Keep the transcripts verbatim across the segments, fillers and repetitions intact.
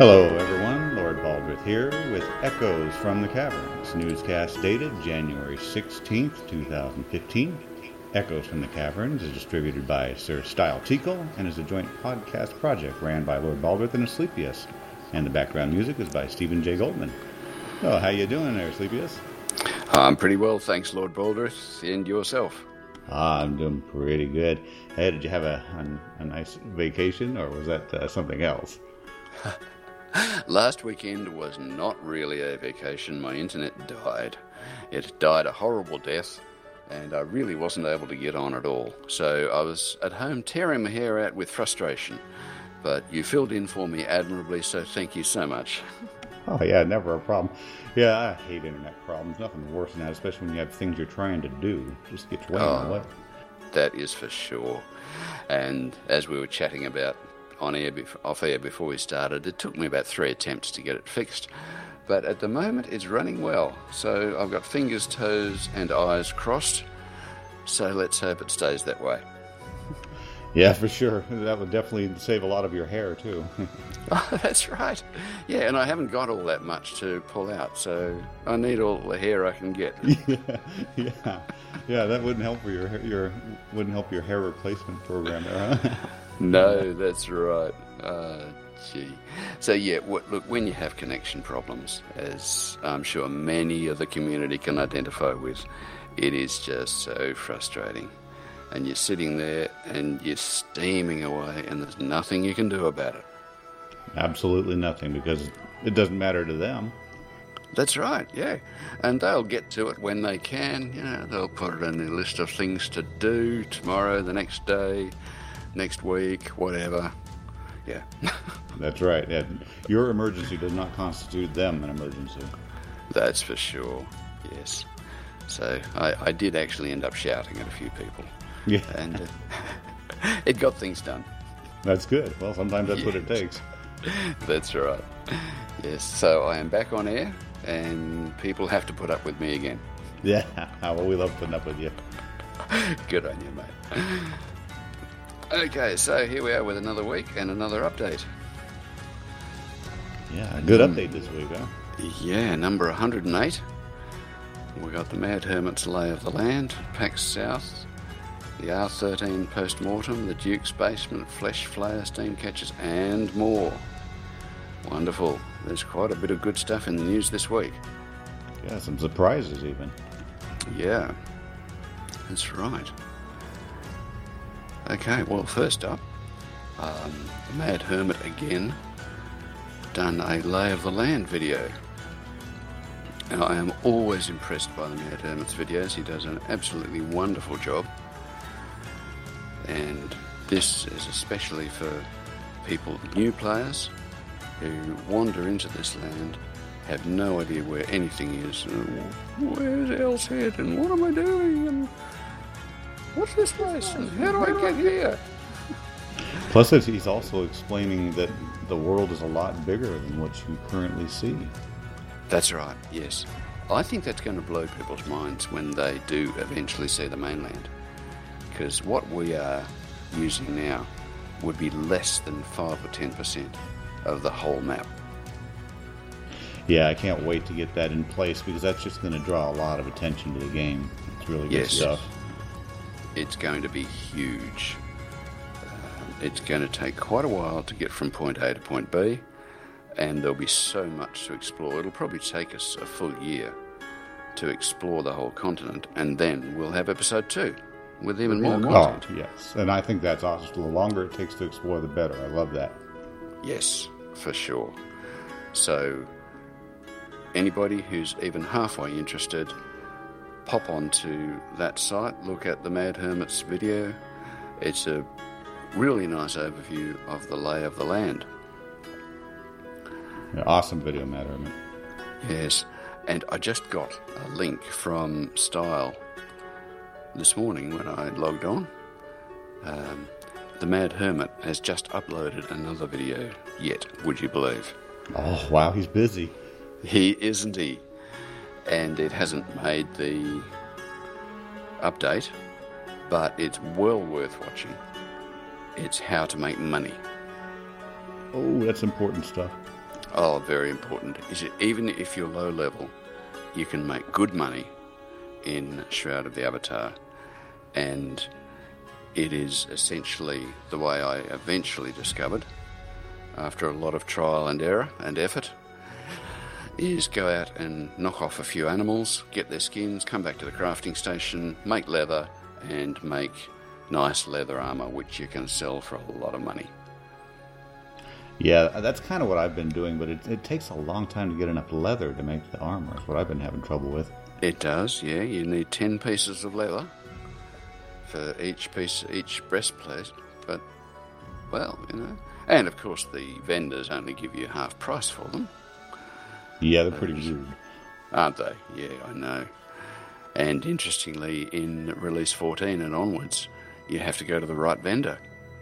Hello, everyone. Lord Baldrith here with Echoes from the Caverns, newscast dated January sixteenth, twenty fifteen. Echoes from the Caverns is distributed by Sir Style Tickle and is a joint podcast project ran by Lord Baldrith and Asclepius. And the background music is by Stephen J. Goldman. Oh, how you doing there, Asclepius? I'm pretty well, thanks, Lord Baldrith. And yourself? Ah, I'm doing pretty good. Hey, did you have a, a, a nice vacation, or was that uh, something else? Last weekend was not really a vacation. My internet died. It died a horrible death, and I really wasn't able to get on at all. So I was at home tearing my hair out with frustration. But you filled in for me admirably, so thank you so much. Oh, yeah, never a problem. Yeah, I hate internet problems. Nothing worse than that, especially when you have things you're trying to do. It just gets way in Oh, the way. that is for sure. And as we were chatting about on air, off air before we started, it took me about three attempts to get it fixed. But at the moment, it's running well. So I've got fingers, toes, and eyes crossed. So let's hope it stays that way. Yeah, for sure. That would definitely save a lot of your hair, too. Oh, that's right. Yeah, and I haven't got all that much to pull out, so I need all the hair I can get. yeah, yeah, yeah. That wouldn't help for your your wouldn't help your hair replacement program, there, huh? No, that's right. Uh, gee. So yeah, w- look, when you have connection problems, as I'm sure many of the community can identify with, it is just so frustrating. And you're sitting there and you're steaming away, and there's nothing you can do about it. Absolutely nothing, because it doesn't matter to them. That's right, yeah. And they'll get to it when they can. You know, they'll put it in their list of things to do tomorrow, the next day, next week, whatever. Yeah. That's right. Yeah. Your emergency does not constitute them an emergency. That's for sure, yes. So I, I did actually end up shouting at a few people. Yeah. And uh, it got things done. That's good. Well, sometimes that's yes. what it takes. That's right. Yes, so I am back on air, and people have to put up with me again. Yeah. Well, we love putting up with you. Good on you, mate. Okay, so here we are with another week and another update. Yeah, a good update this week, huh? Yeah, number one hundred eight. We got the Mad Hermit's Lay of the Land, PAX South, the R thirteen Post-Mortem, the Duke's Basement, Flesh Flayer, Steam Catchers, and more. Wonderful. There's quite a bit of good stuff in the news this week. Yeah, some surprises even. Yeah, that's right. Okay, well, first up, um, the Mad Hermit again done a Lay of the Land video. Now, I am always impressed by the Mad Hermit's videos. He does an absolutely wonderful job. And this is especially for people, new players, who wander into this land, have no idea where anything is. Where's El's Head, and what am I doing, and what's this place, and how do I get here? Plus, he's also explaining that the world is a lot bigger than what you currently see. That's right, yes. I think that's going to blow people's minds when they do eventually see the mainland. Because what we are using now would be less than five or ten percent of the whole map. Yeah, I can't wait to get that in place, because that's just going to draw a lot of attention to the game. It's really good Yes. stuff. It's going to be huge. Um, it's going to take quite a while to get from point A to point B, and there'll be so much to explore. It'll probably take us a full year to explore the whole continent, and then we'll have episode two with even more content. Oh, yes. And I think that's awesome. The longer it takes to explore, the better. I love that. Yes, for sure. So, anybody who's even halfway interested, pop onto that site, look at the Mad Hermit's video. It's a really nice overview of the lay of the land. Yeah, awesome video, Mad Hermit. Yes, and I just got a link from Style this morning when I logged on. Um, the Mad Hermit has just uploaded another video yet, would you believe? Oh, wow, he's busy. He isn't he? And it hasn't made the update, but it's well worth watching. It's how to make money. Oh, that's important stuff. Oh, very important. Is it, even if you're low level, you can make good money in Shroud of the Avatar, and it is essentially the way I eventually discovered, after a lot of trial and error and effort, is go out and knock off a few animals, get their skins, come back to the crafting station, make leather, and make nice leather armor, which you can sell for a lot of money. Yeah, that's kind of what I've been doing, but it, it takes a long time to get enough leather to make the armor. That's what I've been having trouble with. It does, yeah. You need ten pieces of leather for each piece, each breastplate. But, well, you know. And, of course, the vendors only give you half price for them. Yeah, they're pretty rude. Aren't they? Yeah, I know. And, interestingly, in Release fourteen and onwards, you have to go to the right vendor.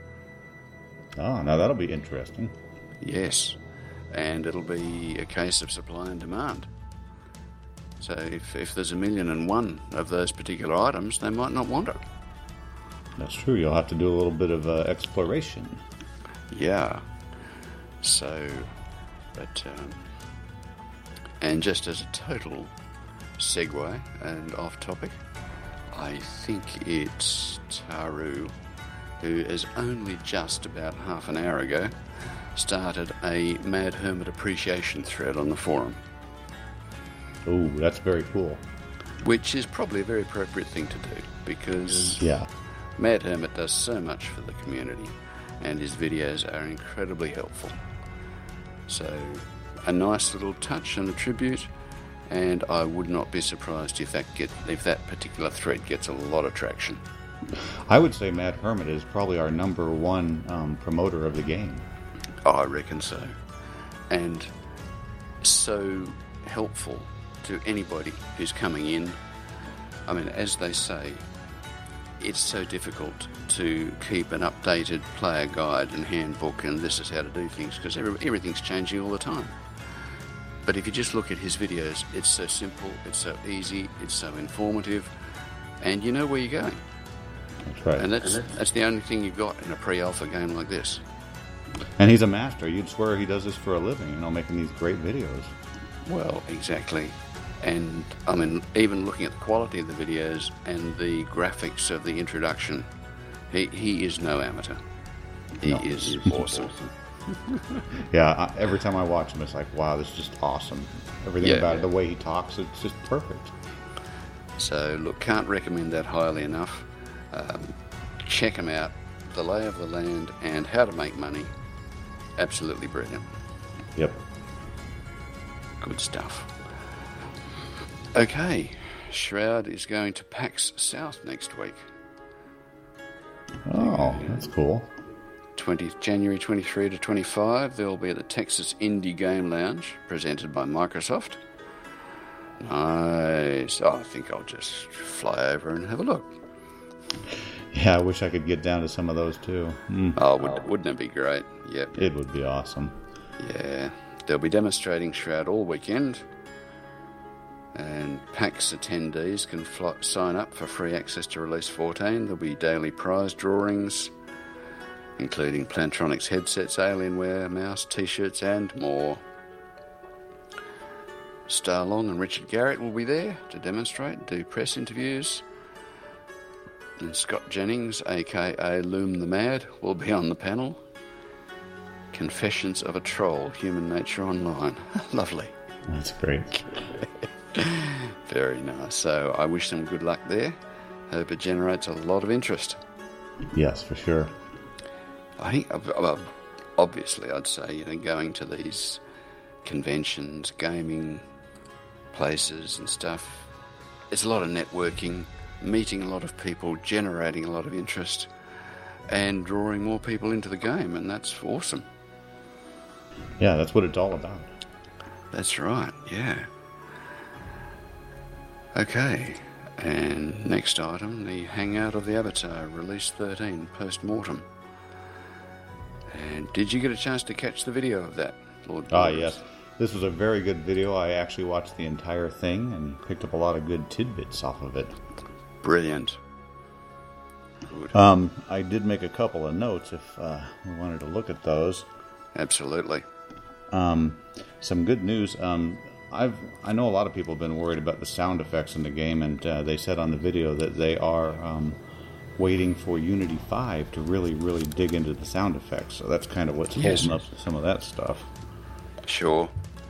Oh, now that'll be interesting. Yes, and it'll be a case of supply and demand. So if, if there's a million and one of those particular items, they might not want it. That's true. You'll have to do a little bit of uh, exploration. Yeah. So, but, um, and just as a total segue and off topic, I think it's Taru, who is only just about half an hour ago started a Mad Hermit appreciation thread on the forum. Oh, that's very cool. Which is probably a very appropriate thing to do, because yeah. Mad Hermit does so much for the community, and his videos are incredibly helpful. So, a nice little touch and a tribute, and I would not be surprised if that get if that particular thread gets a lot of traction. I would say Mad Hermit is probably our number one um, promoter of the game. Oh, I reckon so. And so helpful to anybody who's coming in. I mean, as they say, it's so difficult to keep an updated player guide and handbook and this is how to do things, because every, everything's changing all the time. But if you just look at his videos, it's so simple, it's so easy, it's so informative, and you know where you're going. That's right. And that's, that's the only thing you've got in a pre-alpha game like this. And he's a master. You'd swear he does this for a living, you know, making these great videos. Well, exactly. And, I mean, even looking at the quality of the videos and the graphics of the introduction, he, he is no amateur. He No, is he's awesome. awesome. Yeah, I, every time I watch him, it's like, wow, this is just awesome. Everything Yeah, about yeah. it, the way he talks, it's just perfect. So, look, can't recommend that highly enough. Um, check him out. The Lay of the Land and How to Make Money. Absolutely brilliant. Yep. Good stuff. Okay, Shroud is going to PAX South next week. Oh, that's cool. twentieth January twenty-three to twenty-five, they'll be at the Texas Indie Game Lounge, presented by Microsoft. Nice. Oh, I think I'll just fly over and have a look. Yeah, I wish I could get down to some of those too. Mm. Oh, would, wouldn't it be great? Yep. It would be awesome. Yeah. They'll be demonstrating Shroud all weekend. And PAX attendees can fly, sign up for free access to Release fourteen. There'll be daily prize drawings, including Plantronics headsets, Alienware, mouse, t-shirts, and more. Starlong and Richard Garrett will be there to demonstrate, do press interviews. And Scott Jennings, aka Loom the Mad, will be on the panel. Confessions of a Troll, Human Nature Online. Lovely. That's great. Very nice. So I wish them good luck there. Hope it generates a lot of interest. Yes, for sure. I think, well, obviously, I'd say, you know, going to these conventions, gaming places and stuff, it's a lot of networking, meeting a lot of people, generating a lot of interest, and drawing more people into the game, and that's awesome. Yeah, that's what it's all about. That's right, yeah. Okay, and next item, the Hangout of the Avatar, Release thirteen, Post-Mortem. And did you get a chance to catch the video of that, Lord Ah, Boris? yes. This was a very good video. I actually watched the entire thing and picked up a lot of good tidbits off of it. Brilliant. Good. Um, I did make a couple of notes if uh, we wanted to look at those. Absolutely. Um, some good news. Um, I've I know a lot of people have been worried about the sound effects in the game, and uh, they said on the video that they are um, waiting for Unity five to really, really dig into the sound effects. So that's kind of what's Yes. holding up some of that stuff. Sure.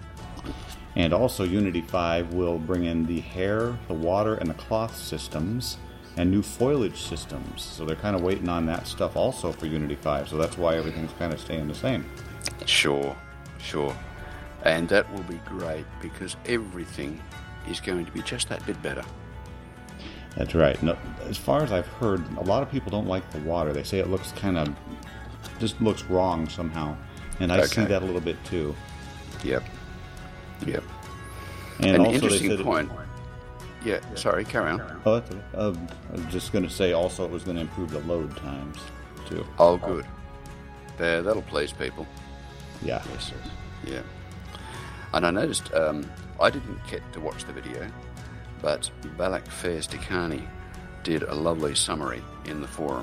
And also, Unity five will bring in the hair, the water, and the cloth systems, and new foliage systems. So they're kind of waiting on that stuff also for Unity five. So that's why everything's kind of staying the same. Sure, sure. And that will be great because everything is going to be just that bit better. That's right. No, as far as I've heard, a lot of people don't like the water. They say it looks kind of, just looks wrong somehow. And I Okay. see that a little bit too. Yep. Yep. And An also interesting they said point. Yeah, sorry, carry on. Oh, that's okay. Um, I was just going to say also it was going to improve the load times too. Oh, good. There, that'll please people. Yeah. Yes. Yeah. And I noticed, um, I didn't get to watch the video, but Balak Fairs Tikani did a lovely summary in the forum.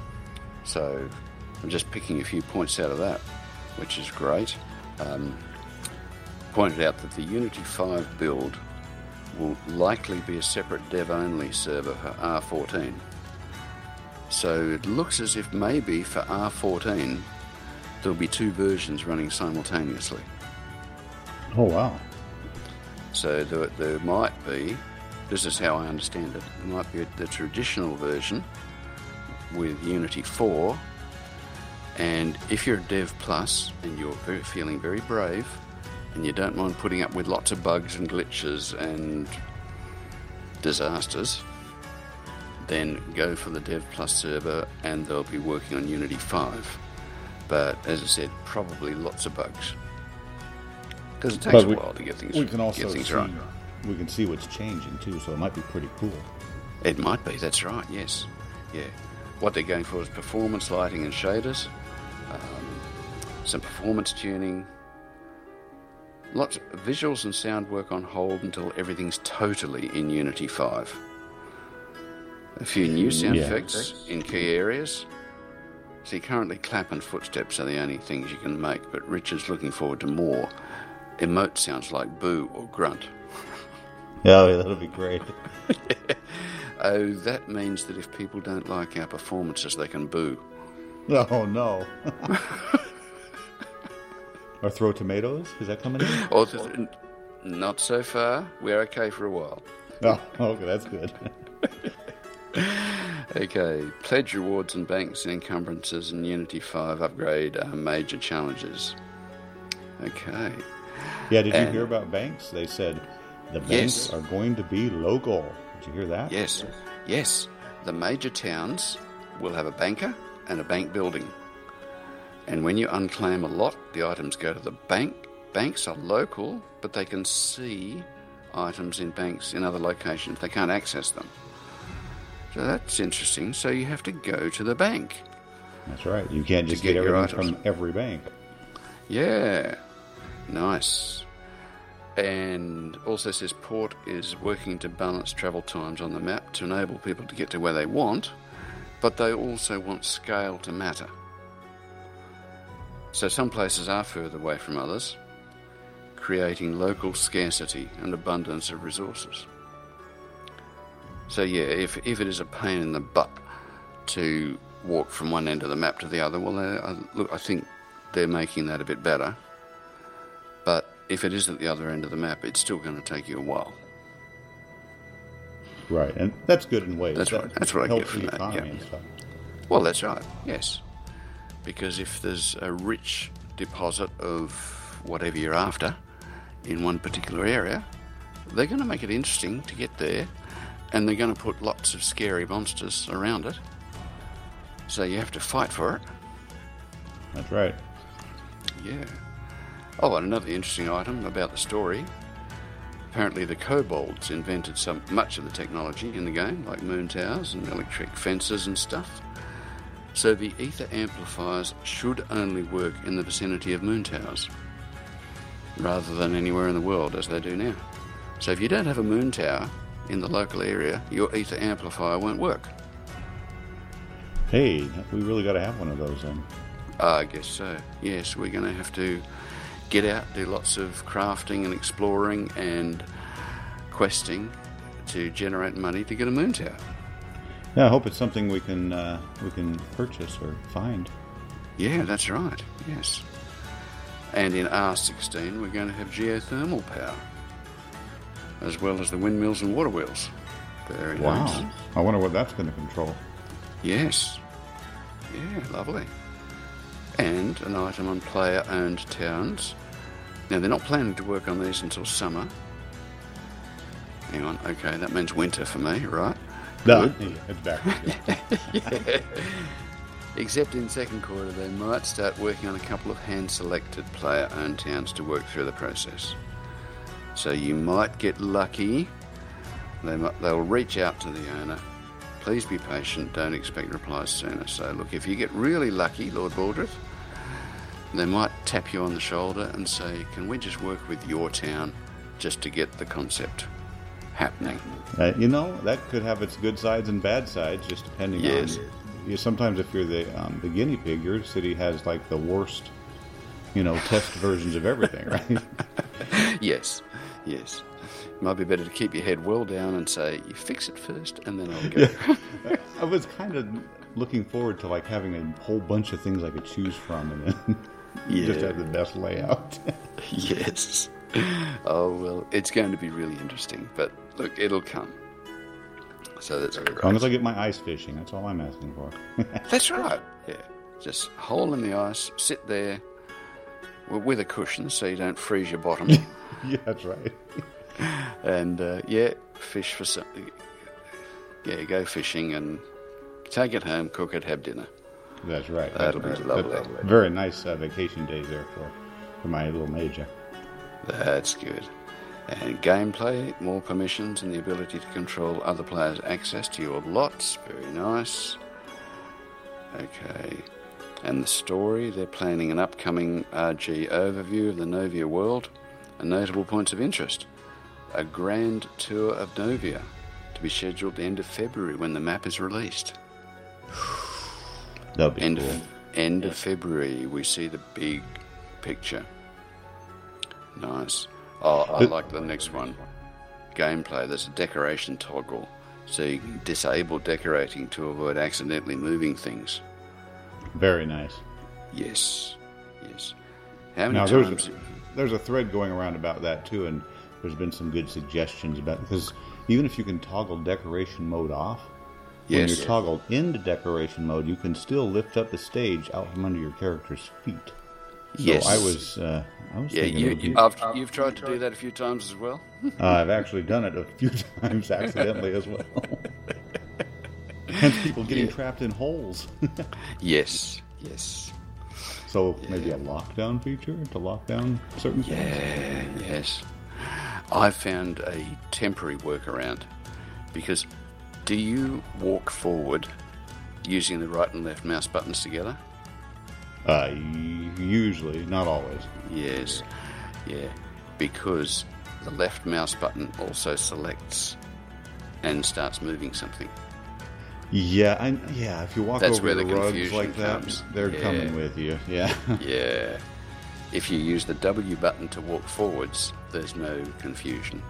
So I'm just picking a few points out of that, which is great. Um, pointed out that the Unity five build will likely be a separate dev-only server for R fourteen. So it looks as if maybe for R fourteen there'll be two versions running simultaneously. Oh, wow. So there, there might be, this is how I understand it, there might be the traditional version with Unity four, and if you're a Dev Plus and you're very, feeling very brave and you don't mind putting up with lots of bugs and glitches and disasters, then go for the Dev Plus server and they'll be working on Unity five. But as I said, probably lots of bugs. Because it takes But a we- while to get things, We can also get things see, right. we can see what's changing too, so it might be pretty cool. It might be, that's right, yes. Yeah. What they're going for is performance lighting and shaders, um, some performance tuning, lots of visuals and sound work on hold until everything's totally in Unity five. A few new sound Yeah. effects in key areas. See, currently clap and footsteps are the only things you can make, but Richard's looking forward to more. Emote sounds like boo or grunt. Yeah, that'll be great. Oh, that means that if people don't like our performances, they can boo. Oh, no. Or throw tomatoes? Is that coming in? Or th- not so far. We're okay for a while. Oh, okay, that's good. Okay, pledge rewards and banks and encumbrances in Unity five upgrade are major challenges. Okay. Yeah, did you And- hear about banks? They said the banks Yes. are going to be local. Did you hear that? Yes, yes. The major towns will have a banker and a bank building. And when you unclaim a lot, the items go to the bank. Banks are local, but they can see items in banks in other locations. They can't access them. So that's interesting. So you have to go to the bank. That's right. You can't just To get, get your everything items. from every bank. Yeah, nice. And also says Port is working to balance travel times on the map to enable people to get to where they want, but they also want scale to matter. So some places are further away from others, creating local scarcity and abundance of resources. So yeah, if if it is a pain in the butt to walk from one end of the map to the other, well, uh, look, I think they're making that a bit better. But if it is at the other end of the map, it's still going to take you a while. Right, and that's good in ways. That's that right. That's what I get helps from the that, economy yeah. and stuff. Well, that's right, yes. Because if there's a rich deposit of whatever you're after in one particular area, they're going to make it interesting to get there, and they're going to put lots of scary monsters around it. So you have to fight for it. That's right. Yeah. Oh, and another interesting item about the story. Apparently the kobolds invented some much of the technology in the game, like moon towers and electric fences and stuff. So the ether amplifiers should only work in the vicinity of moon towers, rather than anywhere in the world as they do now. So if you don't have a moon tower in the local area, your ether amplifier won't work. Hey, we really got to have one of those then. I guess so. Yes, we're going to have to get out, do lots of crafting and exploring and questing to generate money to get a moon tower. Yeah, I hope it's something we can uh, we can purchase or find. Yeah, that's right. Yes. And in R sixteen, we're going to have geothermal power, as well as the windmills and water wheels. Very Wow. nice. I wonder what that's going to control. Yes. Yeah, lovely. And an item on player-owned towns. Now, they're not planning to work on these until summer. Hang on. Okay, that means winter for me, right? No, Good. yeah, it's backwards. Yeah. Yeah. Except in second quarter, they might start working on a couple of hand-selected player-owned towns to work through the process. So you might get lucky. They might, they'll reach out to the owner. Please be patient. Don't expect replies sooner. So look, if you get really lucky, Lord Baldrith, they might tap you on the shoulder and say, can we just work with your town just to get the concept happening? Uh, you know, that could have its good sides and bad sides, just depending Yes. on... You, sometimes if you're the um, the guinea pig, your city has like the worst, you know, test versions of everything, right? Yes, yes. Might be better to keep your head well down and say, you fix it first and then I'll go. Yeah. I was kind of looking forward to like having a whole bunch of things I could choose from and then Yeah. just have the best layout. Yes. Oh, well, it's going to be really interesting, but look, it'll come. So that's great. As long as I get my ice fishing, that's all I'm asking for. That's right. Yeah. Just hole in the ice, sit there w- with a cushion so you don't freeze your bottom. Yeah, that's right. And, uh, yeah, fish for some... Yeah, go fishing and take it home, cook it, have dinner. That's right. That'll that's, be that's lovely. Very nice uh, vacation days there for, for my little major. That's good. And gameplay, more permissions and the ability to control other players' access to your lots. Very nice. Okay. And the story, they're planning an upcoming R G overview of the Novia world and notable points of interest. A grand tour of Novia to be scheduled the end of February when the map is released. That'll be End cool. of, end of February, we see the big picture. Nice. Oh, I like the next one. Gameplay, there's a decoration toggle, so you can disable decorating to avoid accidentally moving things. Very nice. Yes, yes. How many Now, there's times... a, there's a thread going around about that, too, and there's been some good suggestions about it, because even if you can toggle decoration mode off, when Yes. you're toggled into decoration mode, you can still lift up the stage out from under your character's feet. So Yes. I was, uh, I was Yeah, thinking you, it would you, be- I've, you've tried to do that a few times as well? uh, I've actually done it a few times accidentally as well. And people getting Yeah. trapped in holes. Yes, yes. So maybe a lockdown feature to lock down certain things. Yeah, yes. I found a temporary workaround because do you walk forward using the right and left mouse buttons together? Uh, usually, not always. Yes, yeah, because the left mouse button also selects and starts moving something. Yeah, I, yeah. If you walk That's over where the the rugs confusion like that, comes. they're Yeah. coming with you. Yeah. Yeah. If you use the W button to walk forwards, there's no confusion.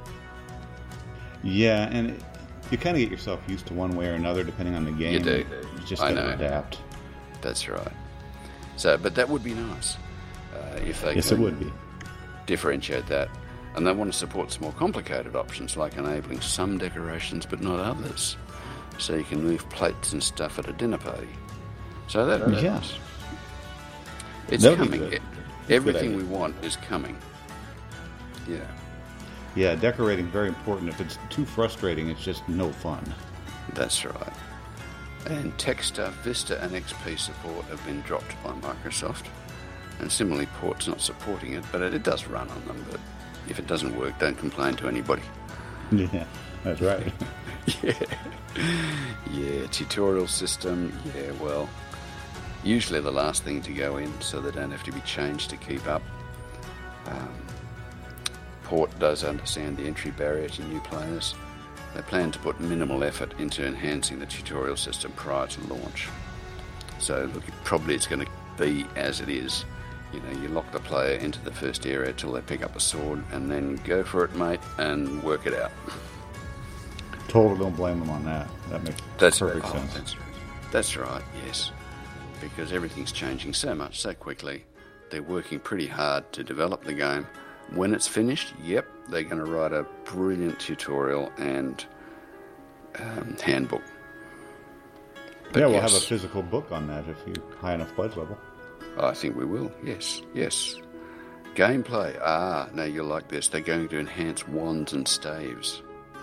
Yeah, and it, you kind of get yourself used to one way or another depending on the game. You do. You just I got to know. adapt. That's right. So, but that would be nice uh, if they Yes, can it would be. differentiate that. And they want to support some more complicated options like enabling some decorations but not others. So you can move plates and stuff at a dinner party. So that would be Yeah. nice. It's That'd be coming. good. E- Good Everything idea. we want is coming. Yeah. Yeah, decorating very important. If it's too frustrating, it's just no fun. That's right. And Techstar, Vista and X P support have been dropped by Microsoft. And similarly, Port's not supporting it, but it, it does run on them. But if it doesn't work, don't complain to anybody. Yeah, that's right. Yeah. Yeah, tutorial system, yeah, well, usually the last thing to go in so they don't have to be changed to keep up. Um, Port does understand the entry barrier to new players. They plan to put minimal effort into enhancing the tutorial system prior to launch. So look, probably it's going to be as it is You know, you lock the player into the first area till they pick up a sword, and then go for it, mate, and work it out. Totally don't blame them on that. That makes that's perfect right. sense. Oh, that's, that's right, yes. Because everything's changing so much, so quickly. They're working pretty hard to develop the game. When it's finished, yep, they're going to write a brilliant tutorial and um, handbook. But yeah, we'll yes, have a physical book on that if you high enough pledge level. I think we will, yes, yes. Gameplay, ah, no, you'll like this. They're going to enhance wands and staves.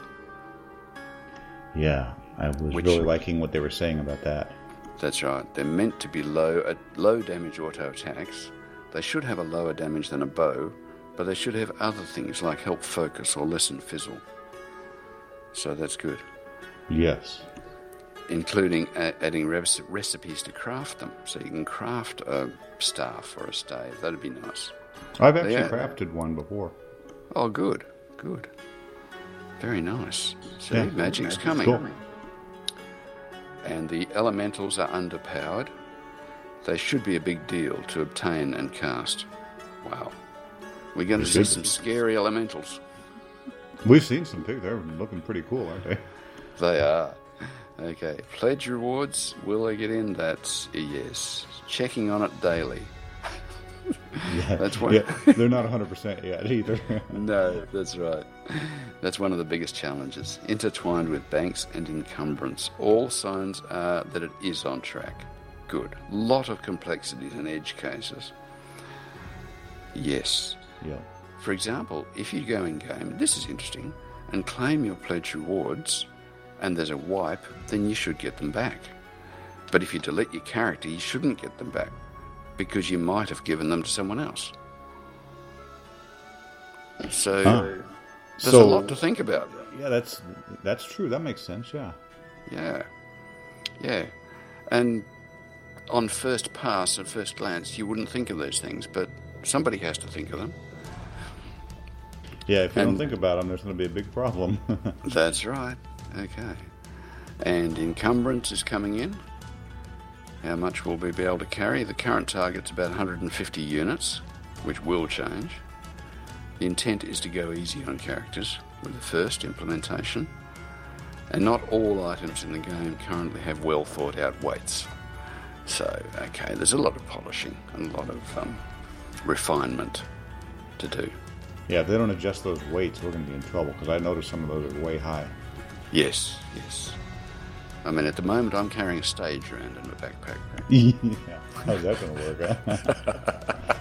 Yeah, I was Which, really liking what they were saying about that. That's right. They're meant to be low, uh, low damage auto attacks. They should have a lower damage than a bow, but they should have other things like help focus or lessen fizzle. So that's good. Yes. Including a- adding re- recipes to craft them. So you can craft a staff or a stave. That'd be nice. I've actually Yeah. crafted one before. Oh, good, good. Very nice. See, Yeah. magic's coming. Cool. And the elementals are underpowered. They should be a big deal to obtain and cast. Wow. We're going to see some scary elementals. We've seen some pigs. They're looking pretty cool, aren't they? They are. Okay. Pledge rewards. Will they get in? That's a yes. Checking on it daily. Yeah, That's one. yeah, they're not one hundred percent yet either. No, that's right. That's one of the biggest challenges. Intertwined with banks and encumbrance. All signs are that it is on track. Good. Lot of complexities and edge cases. Yes. Yeah. For example, if you go in game, this is interesting, and claim your pledge rewards, and there's a wipe, then you should get them back. But if you delete your character, you shouldn't get them back, because you might have given them to someone else. So Huh. there's So- a lot to think about. Yeah, that's that's true. That makes sense, yeah. Yeah. Yeah. And on first pass and first glance, you wouldn't think of those things, but somebody has to think of them. Yeah, if you And- don't think about them, there's going to be a big problem. That's right. Okay. And encumbrance is coming in. How much will we be able to carry? The current target's about one hundred fifty units, which will change. The intent is to go easy on characters with the first implementation. And not all items in the game currently have well thought out weights. So, okay, there's a lot of polishing and a lot of um, refinement to do. Yeah, if they don't adjust those weights, we're going to be in trouble, because I noticed some of those are way high. Yes, yes. I mean, at the moment, I'm carrying a stage around in my backpack. Yeah, how's that going to work? Huh?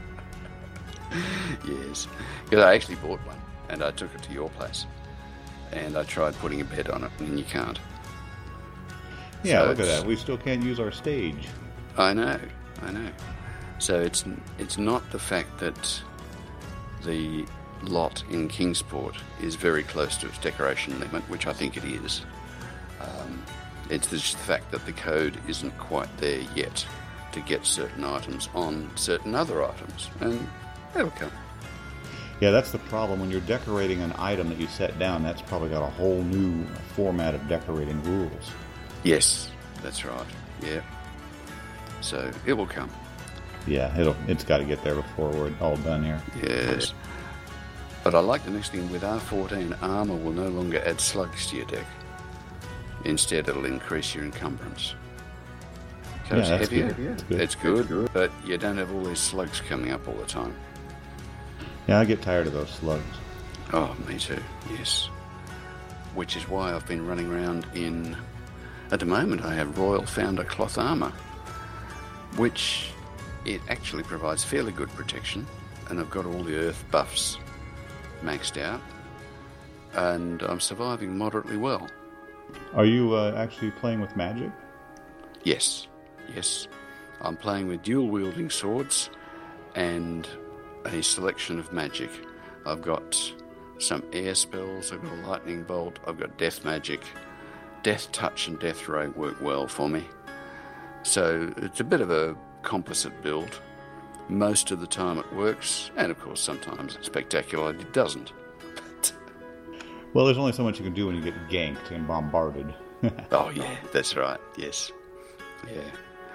Yes, because I actually bought one, and I took it to your place, and I tried putting a bed on it, and you can't. Yeah, So look at it's- that. We still can't use our stage. I know, I know. So it's it's not the fact that the lot in Kingsport is very close to its decoration limit, which I think it is. Um, it's just the fact that the code isn't quite there yet to get certain items on certain other items, and they'll come. Yeah, that's the problem. When you're decorating an item that you set down, that's probably got a whole new format of decorating rules. Yes, that's right. Yeah. So it will come. Yeah, it'll it's got to get there before we're all done here. Yes. But I like the next thing with R fourteen, armour will no longer add slugs to your deck. Instead, it'll increase your encumbrance. So Yeah, it's that's heavier. good. That's good. It's good, but you don't have all these slugs coming up all the time. Yeah, I get tired of those slugs. Oh, me too, yes. Which is why I've been running around in... At the moment, I have Royal Founder cloth armour, which it actually provides fairly good protection, and I've got all the earth buffs maxed out, and I'm surviving moderately well. Are you uh, actually playing with magic? Yes, yes. I'm playing with dual-wielding swords and a selection of magic. I've got some air spells, I've got a lightning bolt, I've got death magic. Death touch and death ray work well for me. So it's a bit of a composite build. Most of the time it works, and of course sometimes spectacularly it doesn't. Well, there's only so much you can do when you get ganked and bombarded. Oh yeah, that's right, yes. Yeah.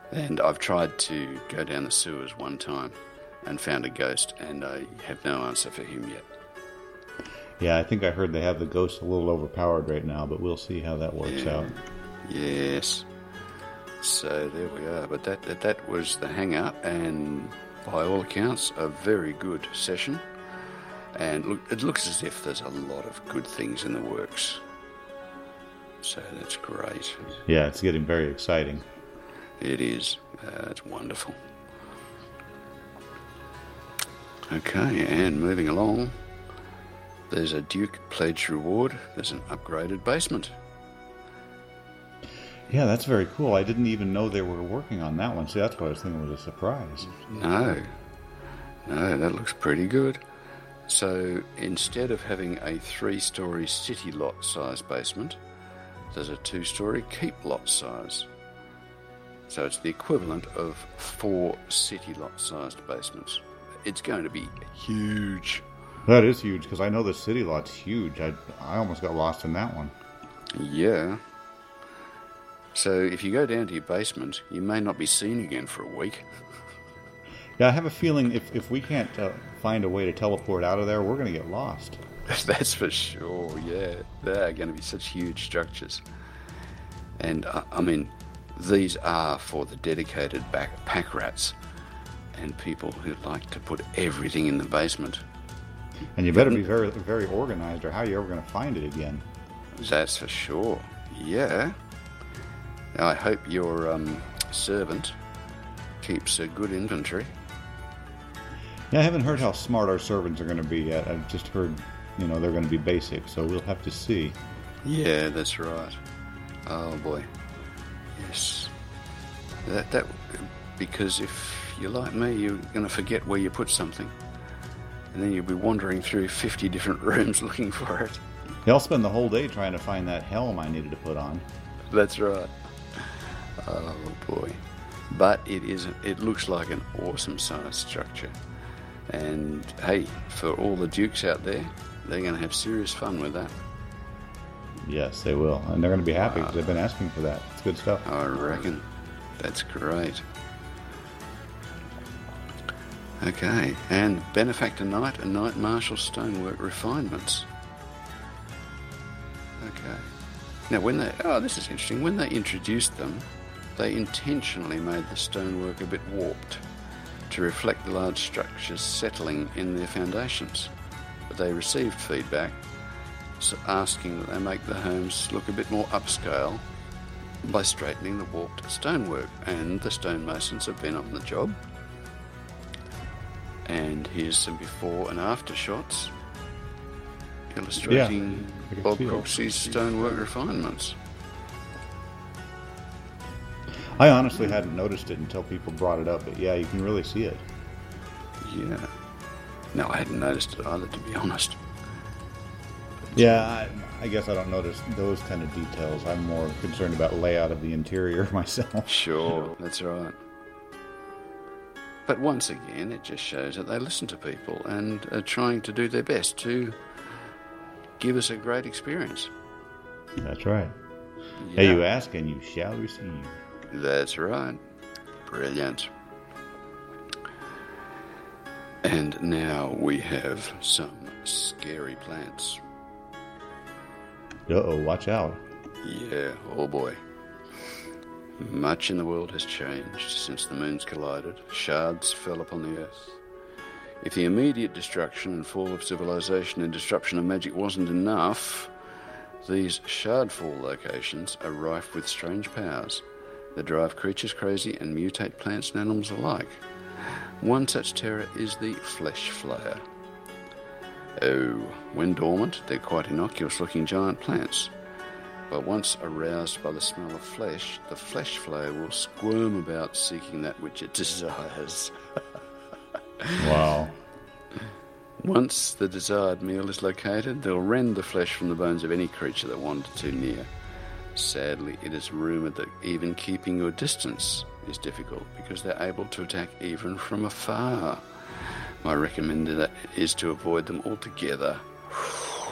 And I've tried to go down the sewers one time and found a ghost, and I have no answer for him yet. Yeah, I think I heard they have the ghost a little overpowered right now, but we'll see how that works Yeah. out. Yes. So there we are. But that, that that was the hangout, and by all accounts, a very good session. And look, it looks as if there's a lot of good things in the works. So that's great. Yeah, it's getting very exciting. It is. Uh, it's wonderful. Okay, and moving along, there's a Duke Pledge reward. There's an upgraded basement. Yeah, that's very cool. I didn't even know they were working on that one. See, that's what I was thinking was a surprise. No. No, that looks pretty good. So instead of having a three-storey city lot size basement, there's a two-storey keep lot size. So it's the equivalent of four city lot sized basements. It's going to be huge. That is huge, because I know the city lot's huge. I, I almost got lost in that one. Yeah. So if you go down to your basement, you may not be seen again for a week. Yeah, I have a feeling if, if we can't uh, find a way to teleport out of there, we're going to get lost. That's for sure, yeah. They're going to be such huge structures. And, uh, I mean, these are for the dedicated back pack rats and people who like to put everything in the basement. And you better be very very organized, or how are you ever going to find it again? That's for sure, yeah. I hope your um, servant keeps a good inventory. Yeah, I haven't heard how smart our servants are going to be yet. I've just heard, you know, they're going to be basic, so we'll have to see. Yeah, that's right. Oh boy, yes. That that because if you're like me, you're going to forget where you put something, and then you'll be wandering through fifty different rooms looking for it. Yeah, I'll spend the whole day trying to find that helm I needed to put on. That's right. Oh boy, but it is. It looks like an awesome size structure, and hey, for all the dukes out there, they're going to have serious fun with that. Yes, they will, and they're going to be happy because they've been asking for that. It's good stuff. I reckon. That's great. Okay, and Benefactor Knight and Knight Marshal Stonework Refinements. Okay. Now, when they... Oh, this is interesting. When they introduced them, they intentionally made the stonework a bit warped to reflect the large structures settling in their foundations. But they received feedback so asking that they make the homes look a bit more upscale by straightening the warped stonework, and the stonemasons have been on the job. And here's some before and after shots illustrating yeah, Bob Croxey's stonework refinements. I honestly hadn't noticed it until people brought it up, but yeah, you can really see it. Yeah. No, I hadn't noticed it either, to be honest. Yeah, I, I guess I don't notice those kind of details. I'm more concerned about layout of the interior myself. Sure, that's right. But once again, it just shows that they listen to people and are trying to do their best to give us a great experience. That's right. Yeah. Hey, you ask and you shall receive. That's right. Brilliant. And now we have some scary plants. Uh-oh, watch out. Yeah, oh boy. Much in the world has changed since the moons collided. Shards fell upon the earth. If the immediate destruction and fall of civilization and disruption of magic wasn't enough, these shardfall locations are rife with strange powers that drive creatures crazy and mutate plants and animals alike. One such terror is the Flesh Flayer. Oh, when dormant, they're quite innocuous-looking giant plants. But once aroused by the smell of flesh, the Flesh Flayer will squirm about seeking that which it desires. Wow. Once the desired meal is located, they'll rend the flesh from the bones of any creature that wandered too near. Sadly, it is rumoured that even keeping your distance is difficult because they're able to attack even from afar. My recommendation is to avoid them altogether.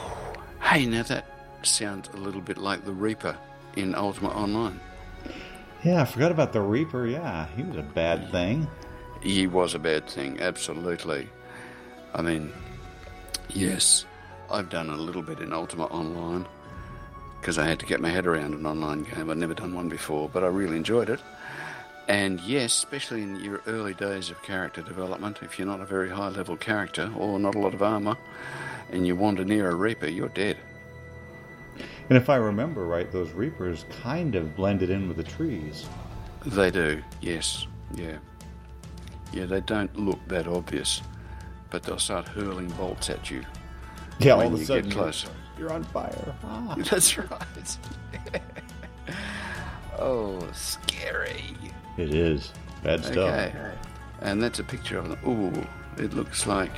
Hey, now that sounds a little bit like the Reaper in Ultima Online. Yeah, I forgot about the Reaper. Yeah, he was a bad thing. He was a bad thing, absolutely. I mean, yes, I've done a little bit in Ultima Online because I had to get my head around an online game. I'd never done one before, but I really enjoyed it. And yes, especially in your early days of character development, if you're not a very high-level character or not a lot of armour and you wander near a Reaper, you're dead. And if I remember right, those Reapers kind of blended in with the trees. They do, yes, yeah. Yeah, they don't look that obvious, but they'll start hurling bolts at you. Yeah, when all of a you sudden get closer. You're, you're on fire. Ah. That's right. Oh, scary. It is. Bad stuff. Okay. And that's a picture of them. Ooh, it looks like,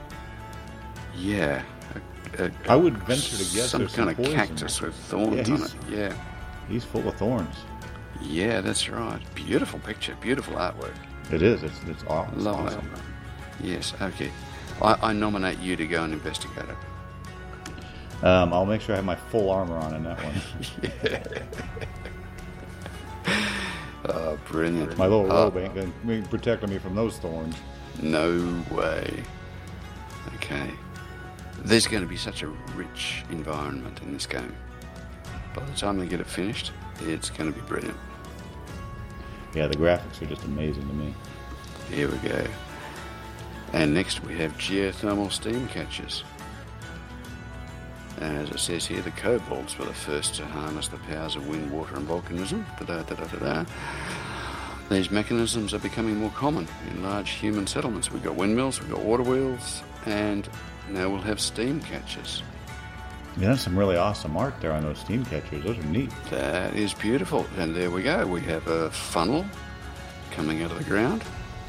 yeah. A, a, I would venture to guess some there's kind some of poison. cactus with thorns Yeah, on it. Yeah. He's full of thorns. Yeah, that's right. Beautiful picture. Beautiful artwork. It is. It's, it's awesome. Lovely. awesome. Yes, okay. I, I nominate you to go and investigate it. Um, I'll make sure I have my full armor on in that one. Oh, brilliant. My little Oh, robe ain't going to be protecting me from those thorns. No way. Okay. There's going to be such a rich environment in this game. By the time they get it finished, it's going to be brilliant. Yeah, the graphics are just amazing to me. Here we go. And next we have geothermal steam catchers. And as it says here, the kobolds were the first to harness the powers of wind, water and volcanism. Da-da-da-da-da-da. These mechanisms are becoming more common in large human settlements. We've got windmills, we've got water wheels, and now we'll have steam catchers. Yeah, that's some really awesome art there on those steam catchers. Those are neat. That is beautiful. And there we go. We have a funnel coming out of the ground.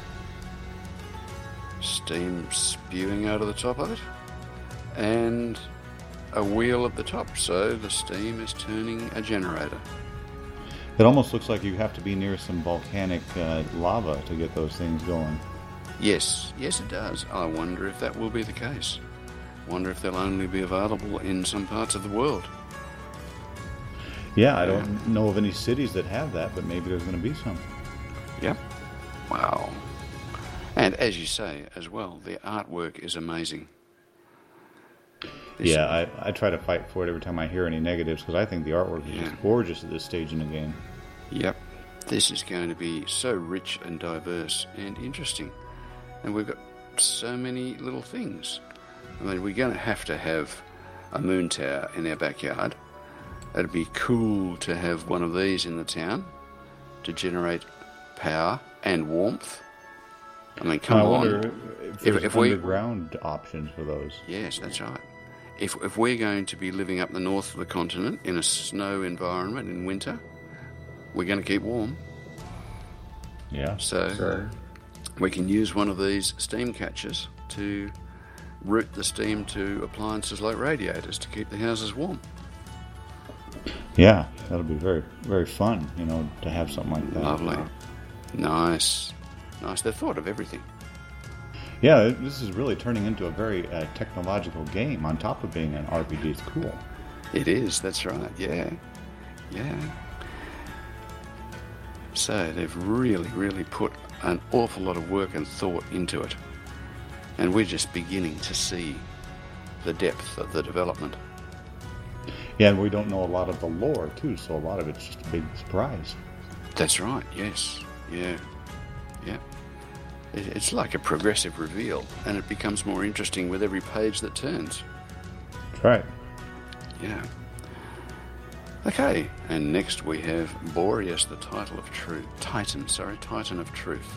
Steam spewing out of the top of it. And a wheel at the top. So the steam is turning a generator. It almost looks like you have to be near some volcanic uh, lava to get those things going. Yes, yes it does. I wonder if that will be the case. Wonder if they'll only be available in some parts of the world. Yeah, I don't know of any cities that have that, but maybe there's going to be some. Yep. Wow. And as you say as well, the artwork is amazing. This yeah, I, I try to fight for it every time I hear any negatives because I think the artwork is Yeah. just gorgeous at this stage in the game. Yep. This is going to be so rich and diverse and interesting. And we've got so many little things. I mean, we're going to have to have a moon tower in our backyard. It'd be cool to have one of these in the town to generate power and warmth. I mean, come I on. wonder if there's If- if we- underground options for those. Yes, that's right. If if we're going to be living up the north of the continent in a snow environment in winter, we're going to keep warm. Yeah. So, So, we can use one of these steam catchers to route the steam to appliances like radiators to keep the houses warm. Yeah, that'll be very, very fun, you know, to have something like that. Lovely. Nice. Nice. They've thought of everything. Yeah, this is really turning into a very uh, technological game on top of being an R P G. It's cool. It is, that's right. Yeah. Yeah. So they've really, really put an awful lot of work and thought into it. And we're just beginning to see the depth of the development. Yeah, and we don't know a lot of the lore, too, so a lot of it's just a big surprise. That's right, yes. Yeah. Yeah. It- It's like a progressive reveal, and it becomes more interesting with every page that turns. That's right. Yeah. Okay, and next we have Boreas, the title of truth. Titan, sorry, Titan of Truth.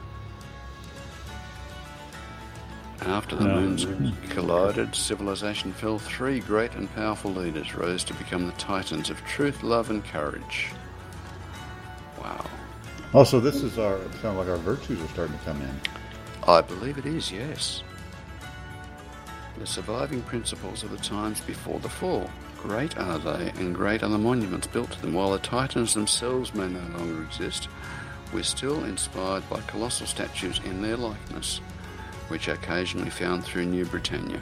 After the Um, moons collided, civilization fell. Three great and powerful leaders rose to become the Titans of truth, love, and courage. Wow. Oh, so this is our, it sounds like our virtues are starting to come in. I believe it is, yes. The surviving principles of the times before the fall. Great are they, and great are the monuments built to them. While the Titans themselves may no longer exist, we're still inspired by colossal statues in their likeness, which are occasionally found through New Britannia.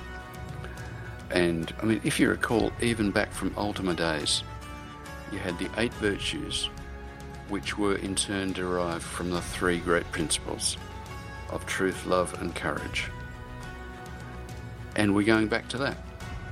And, I mean, if you recall, even back from Ultima days, you had the eight virtues, which were in turn derived from the three great principles of truth, love, and courage. And we're going back to that.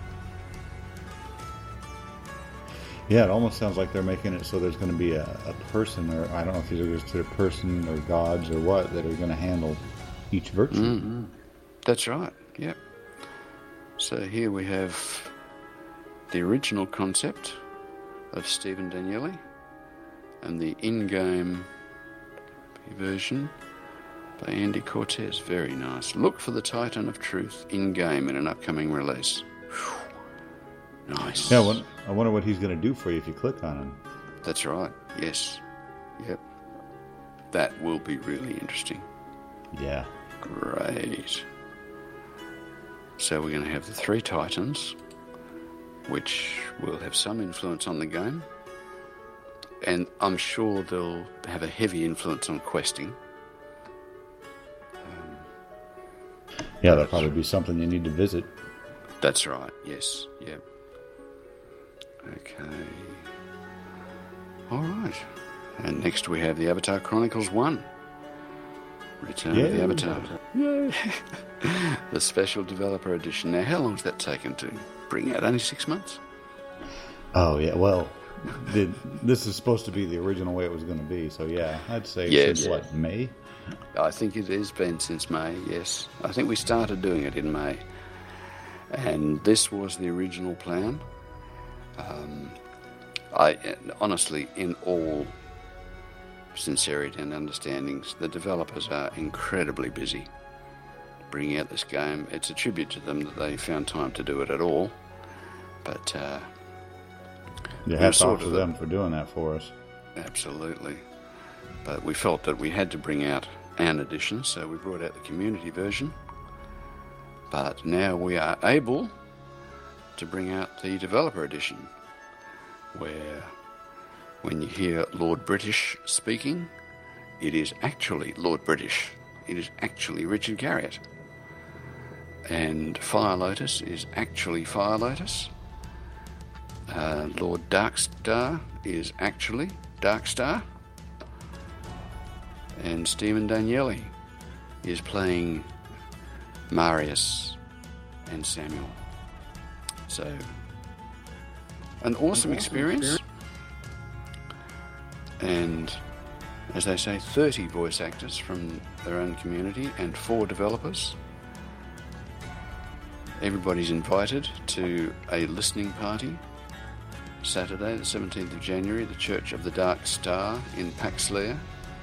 Yeah, it almost sounds like they're making it so there's going to be a, a person, or I don't know if these are just a person or gods or what, that are going to handle each virtue. Mm-hmm. That's right, yep. So here we have the original concept of Stephen Daniele and the in-game version by Andy Cortez. Very nice. Look for the Titan of Truth in-game in an upcoming release. Whew. Nice. Yeah, I wonder what he's going to do for you if you click on him. That's right, yes. Yep. That will be really interesting. Yeah. Great. So we're going to have the three Titans, which will have some influence on the game, and I'm sure they'll have a heavy influence on questing. Um, yeah, that'll probably be something you need to visit. That's right, yes, yep. Okay. All right. And next we have the Avatar Chronicles one. Return Yay. of the Avatar. Yay! The Special Developer Edition. Now, how long's that taken to bring out? Only six months? Oh, yeah, well, the, this is supposed to be the original way it was going to be, so yeah, I'd say Yes. since, what, May? I think it has been since May, yes. I think we started doing it in May. And this was the original plan. Um, I honestly, in all sincerity and understandings, the developers are incredibly busy bringing out this game. It's a tribute to them that they found time to do it at all. But uh, Yeah, hats off to them for doing that for us. Absolutely. But we felt that we had to bring out an edition, so we brought out the community version. But now we are able to bring out the developer edition, where when you hear Lord British speaking, it is actually Lord British. It is actually Richard Garriott. And Fire Lotus is actually Fire Lotus. Uh, Lord Darkstar is actually Darkstar. And Stephen Daniele is playing Marius and Samuel. So, an awesome experience. And, as they say, thirty voice actors from their own community and four developers. Everybody's invited to a listening party Saturday, the seventeenth of January, the Church of the Dark Star in Paxlair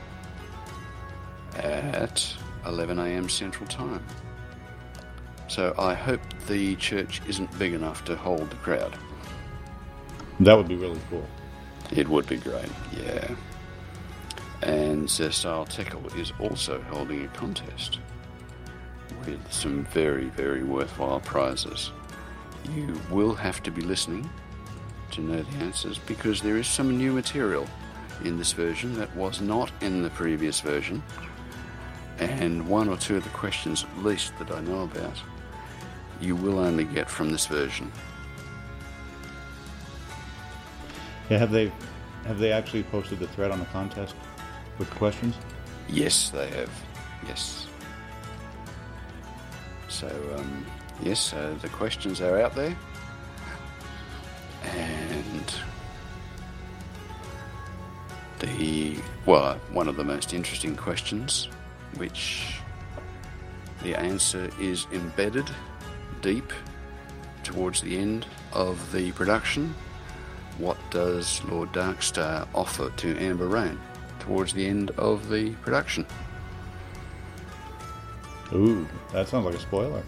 at eleven a.m. Central Time. So I hope the church isn't big enough to hold the crowd. That would be really cool. It would be great, yeah. And Sir Style Teckle is also holding a contest with some very, very worthwhile prizes. You will have to be listening to know the answers, because there is some new material in this version that was not in the previous version, and one or two of the questions, at least, that I know about, you will only get from this version. Yeah, have they have they actually posted the thread on the contest with questions? Yes, they have. Yes. So, um, yes, uh, the questions are out there. And the, well, one of the most interesting questions, which the answer is embedded deep towards the end of the production. What does Lord Darkstar offer to Amber Rain towards the end of the production? Ooh, that sounds like a spoiler.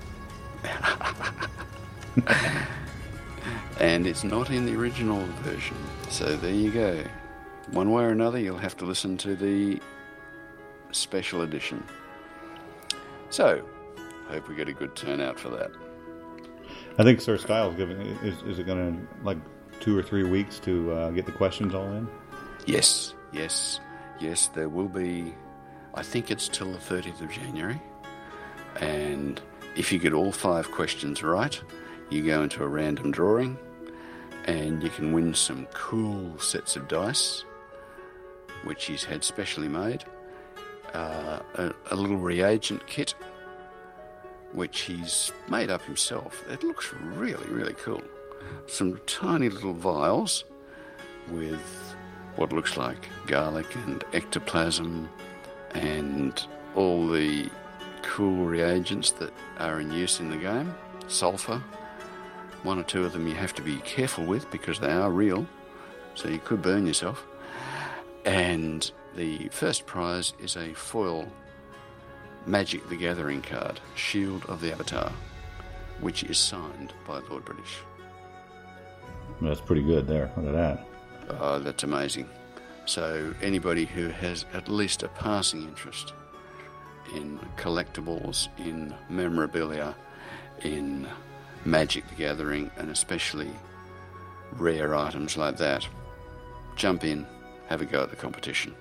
And it's not in the original version. So there you go. One way or another, you'll have to listen to the special edition. So, hope we get a good turnout for that. I think Sir Styles giving is is it going to like two or three weeks to uh, get the questions all in? Yes, yes, yes. There will be. I think it's till the thirtieth of January, and if you get all five questions right, you go into a random drawing, and you can win some cool sets of dice which he's had specially made, uh, a, a little reagent kit, which he's made up himself. It looks really, really cool. Some tiny little vials with what looks like garlic and ectoplasm and all the cool reagents that are in use in the game. Sulfur. One or two of them you have to be careful with because they are real, so you could burn yourself. And the first prize is a foil Magic the Gathering card, Shield of the Avatar, which is signed by Lord British. That's pretty good there. Look at that. Oh, that's amazing. So anybody who has at least a passing interest in collectibles, in memorabilia, in Magic the Gathering, and especially rare items like that, jump in, have a go at the competition.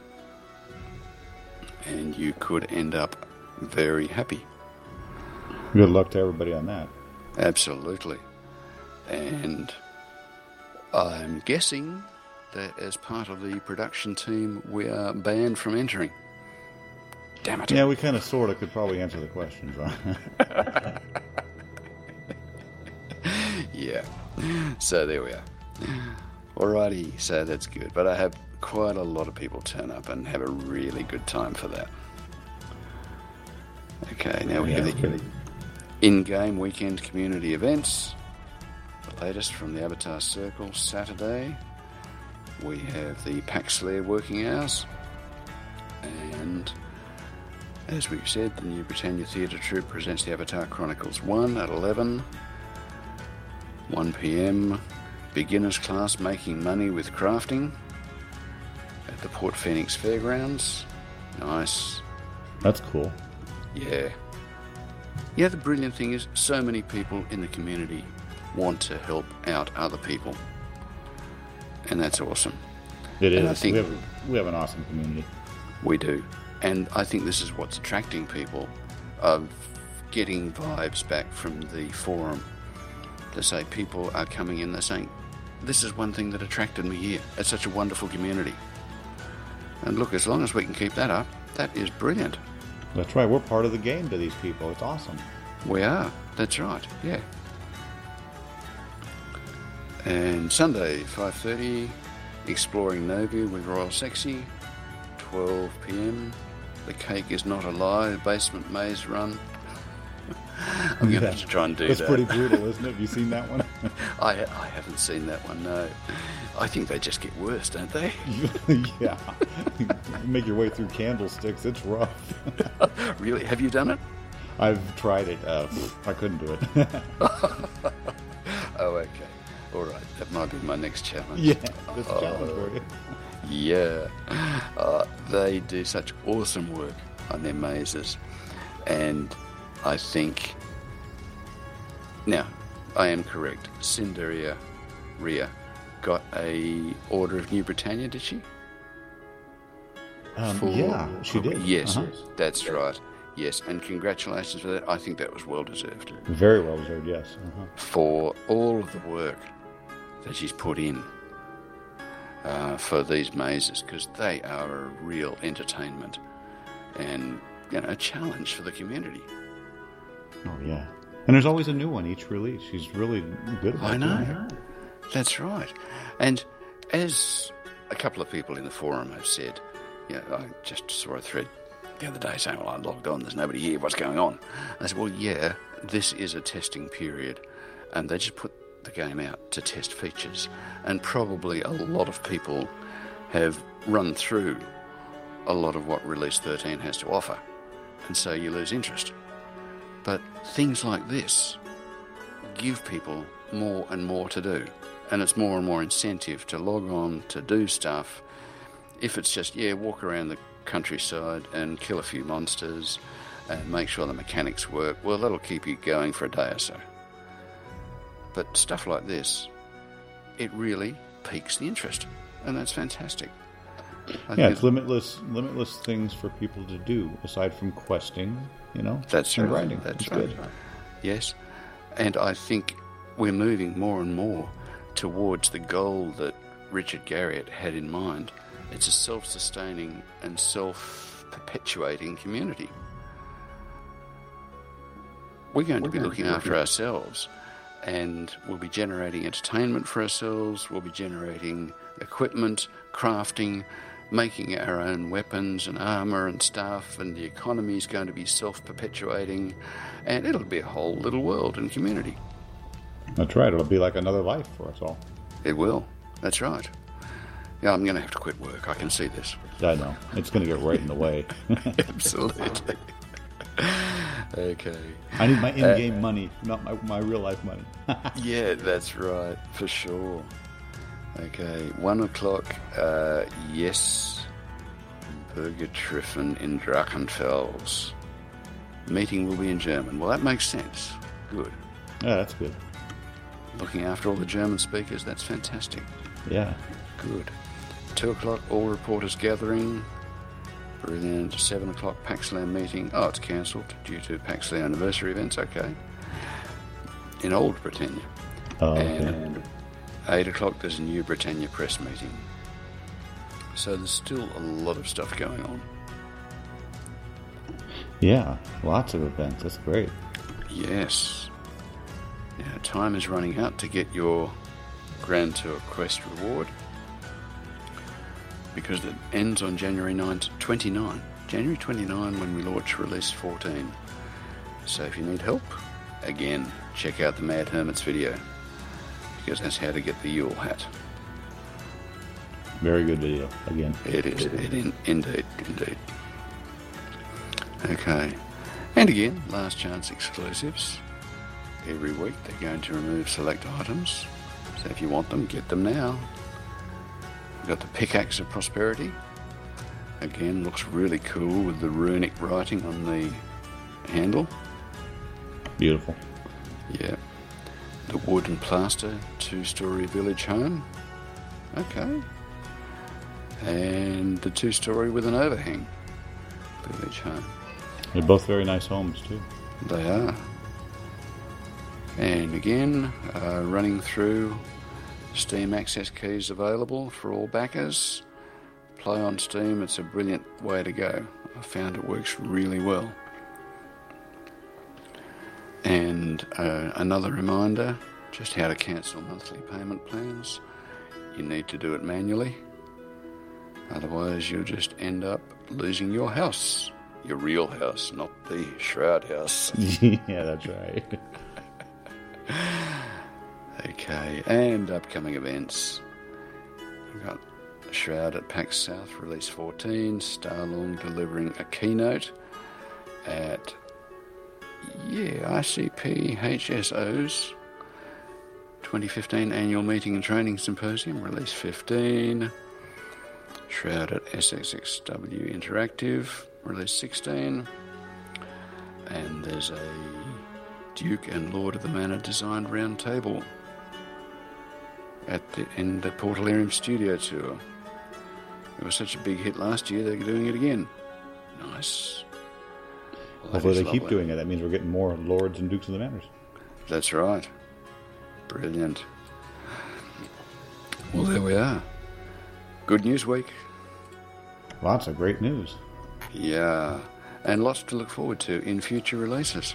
And you could end up very happy. Good luck to everybody on that. Absolutely. And I'm guessing that as part of the production team, we are banned from entering. Damn it. Yeah, we kind of sort of could probably answer the questions. Huh? Yeah. So there we are. Alrighty, so that's good. But I have quite a lot of people turn up and have a really good time for that. Okay, now we Yeah, have the in-game weekend community events. The latest from the Avatar Circle, Saturday. We have the Pax Slayer working hours. And as we've said, the New Britannia Theatre Troupe presents the Avatar Chronicles one at eleven. one p.m. Beginners class making money with crafting at the Port Phoenix Fairgrounds. Nice. That's cool. Yeah. Yeah, the brilliant thing is so many people in the community want to help out other people. And that's awesome. It And is. I think- we, have, we have an awesome community. We do. And I think this is what's attracting people, of getting vibes back from the forum. To say people are coming in, they're saying, this is one thing that attracted me here. It's such a wonderful community. And look, as long as we can keep that up, that is brilliant. That's right. We're part of the game to these people. It's awesome. We are. That's right. Yeah. And Sunday, five thirty, Exploring Novi with Royal Sexy. twelve p.m. The Cake Is Not a Lie, Basement Maze Run. I'm going to Yeah. have to try and do It's that. pretty brutal, isn't it? Have you seen that one? I, I haven't seen that one, no. I think they just get worse, don't they? Yeah. You make your way through candlesticks. It's rough. Really? Have you done it? I've tried it. Uh, I couldn't do it. Oh, okay. All right. That might be my next challenge. Yeah, that's a challenge for you. Yeah. Uh, they do such awesome work on their mazes. And I think... Now, I am correct. Cinderia Ria got a Order of New Britannia, did she? Um, For- yeah, she did. Yes, Uh-huh. that's right. Yes, and congratulations for that. I think that was well deserved. Very well deserved, yes. Uh-huh. For all of the work that she's put in uh, for these mazes, because they are a real entertainment and, you know, a challenge for the community. Oh, yeah. And there's always a new one each release. She's really good about I know. doing that. That's right. And as a couple of people in the forum have said, you know, I just saw a thread the other day saying, well, I logged on, there's nobody here, what's going on? I said, well, yeah, this is a testing period, and they just put the game out to test features, and probably a lot of people have run through a lot of what Release thirteen has to offer, and so you lose interest. But things like this give people more and more to do, and it's more and more incentive to log on, to do stuff. If it's just, yeah, walk around the countryside and kill a few monsters and make sure the mechanics work, well, that'll keep you going for a day or so. But stuff like this, it really piques the interest, and that's fantastic. I Yeah, think it's limitless, limitless things for people to do aside from questing, you know. That's and right. writing. That's It's right. good. Yes, and I think we're moving more and more towards the goal that Richard Garriott had in mind It's a self-sustaining and self-perpetuating community. We're going to be looking after ourselves, and we'll be generating entertainment for ourselves. We'll be generating equipment, crafting, making our own weapons and armour and stuff, and the economy is going to be self-perpetuating, and it'll be a whole little world and community. That's right. It'll be like another life for us all. It will. That's right. Yeah, I'm going to have to quit work. I can see this. I know. It's going to get right in the way. Absolutely. Okay. I need my in-game uh, money, not my, my real-life money. Yeah, that's right. For sure. Okay. One o'clock. Uh, yes. Burgertreffen in Drachenfels. Meeting will be in German. Well, that makes sense. Good. Yeah, that's good. Looking after all the German speakers, that's fantastic. Yeah. Good. Two o'clock, all reporters gathering. Brilliant. Seven o'clock, Paxland meeting. Oh, it's cancelled due to Paxland anniversary events. Okay. In Old Britannia. Oh, okay. And eight o'clock, there's a New Britannia press meeting. So there's still a lot of stuff going on. Yeah, lots of events. That's great. Yes. Now, time is running out to get your Grand Tour Quest reward, because it ends on January twenty-ninth. January twenty-ninth when we launch Release fourteen. So if you need help, again, check out the Mad Hermits video, because that's how to get the Yule hat. Very good video, again. It is. It in, indeed, indeed. Okay. And again, last chance exclusives. Every week they're going to remove select items. So if you want them, get them now. We've got the Pickaxe of Prosperity. Again, looks really cool with the runic writing on the handle. Beautiful. Yeah. The Wood and Plaster two-story village home. Okay. And the two-story with an overhang village home. They're both very nice homes, too. They are. And again, uh, running through Steam access keys available for all backers. Play on Steam, it's a brilliant way to go. I found it works really well. And uh, another reminder, just how to cancel monthly payment plans. You need to do it manually. Otherwise, you'll just end up losing your house. Your real house, not the Shroud house. Yeah, that's right. Okay, and upcoming events. We've got Shroud at PAX South, Release fourteen. Starlong delivering a keynote at, yeah, I C P H S O's twenty fifteen Annual Meeting and Training Symposium, Release fifteen. Shroud at S X X W Interactive, Release sixteen. And there's a Duke and Lord of the Manor designed round table at the in the Portalarium Studio Tour. It was such a big hit last year, they're doing it again. Nice. Well, hopefully they keep doing it. That means we're getting more Lords and Dukes of the Manors. That's right. Brilliant. Well, there we are. Good news week. Lots of great news. Yeah. And lots to look forward to in future releases.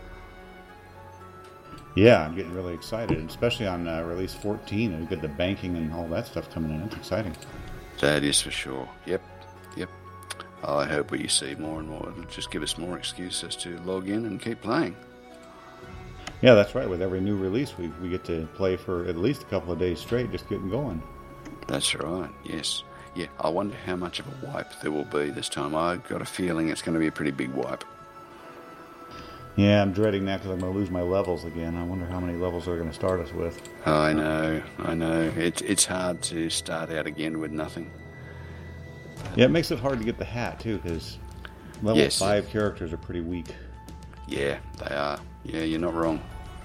Yeah, I'm getting really excited, especially on uh, Release fourteen. And we get the banking and all that stuff coming in. It's exciting. That is for sure. Yep, yep. I hope we see more and more. It'll just give us more excuses to log in and keep playing. Yeah, that's right. With every new release, we, we get to play for at least a couple of days straight, just getting going. That's right, yes. Yeah, I wonder how much of a wipe there will be this time. I've got a feeling it's going to be a pretty big wipe. Yeah, I'm dreading that because I'm going to lose my levels again. I wonder how many levels they're going to start us with. I know, I know. It's it's hard to start out again with nothing. Yeah, it makes it hard to get the hat, too, because level yes. five characters are pretty weak. Yeah, they are. Yeah, you're not wrong.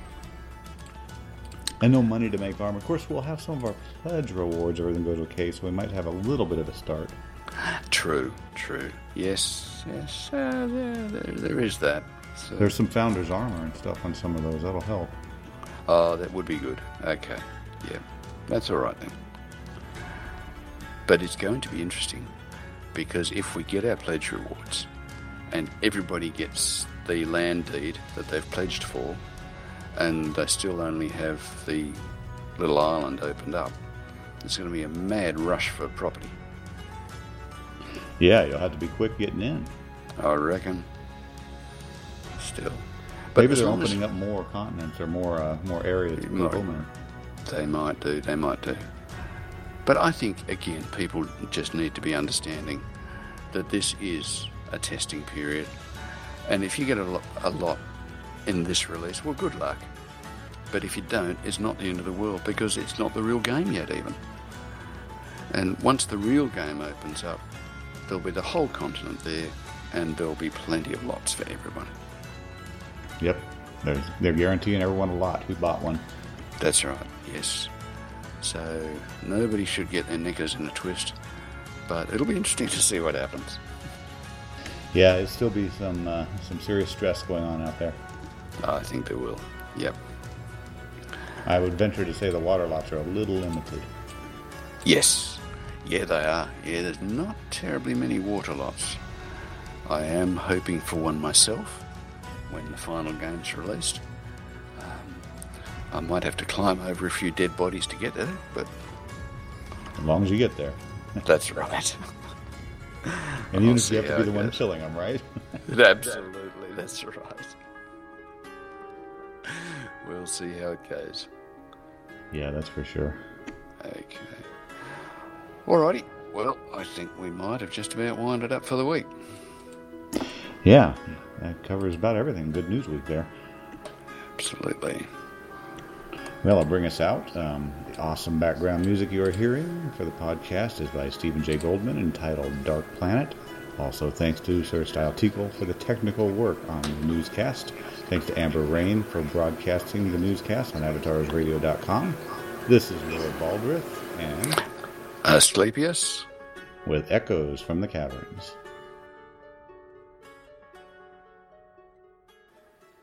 And no money to make armor. Of course, we'll have some of our pledge rewards. Everything goes okay, so we might have a little bit of a start. True, true. Yes, yes. Uh, there, there, there is that. So. There's some Founder's armor and stuff on some of those. That'll help. Oh, that would be good. Okay. Yeah. That's all right then. But it's going to be interesting, because if we get our pledge rewards and everybody gets the land deed that they've pledged for, and they still only have the little island opened up, it's going to be a mad rush for property. Yeah, you'll have to be quick getting in. I reckon. Still. But maybe they're opening up more continents or more uh, more areas to people. They might do, they might do. But I think, again, people just need to be understanding that this is a testing period. And if you get a lot, a lot in this release, well, good luck. But if you don't, it's not the end of the world, because it's not the real game yet even. And once the real game opens up, there'll be the whole continent there, and there'll be plenty of lots for everyone. Yep. They're, they're guaranteeing everyone a lot who bought one. That's right, yes. So nobody should get their knickers in a twist, but it'll be interesting to see what happens. Yeah, there'll still be some uh, some serious stress going on out there. I think there will, yep. I would venture to say the water lots are a little limited. Yes, yeah they are. Yeah, there's not terribly many water lots. I am hoping for one myself when the final game's released. Um, I might have to climb over a few dead bodies to get there, but... As long as you get there. That's right. And even if you have to be the one killing them, right? Absolutely, that's right. We'll see how it goes. Yeah, that's for sure. Okay. Alrighty. Well, I think we might have just about wound it up for the week. Yeah, that covers about everything. Good news week there. Absolutely. Well, I'll bring us out. Um, the awesome background music you are hearing for the podcast is by Stephen J. Goldman, entitled Dark Planet. Also, thanks to Sir Style Tickle for the technical work on the newscast. Thanks to Amber Rain for broadcasting the newscast on avatars radio dot com. This is Lord Baldrith and Asclepius with Echoes from the Caverns.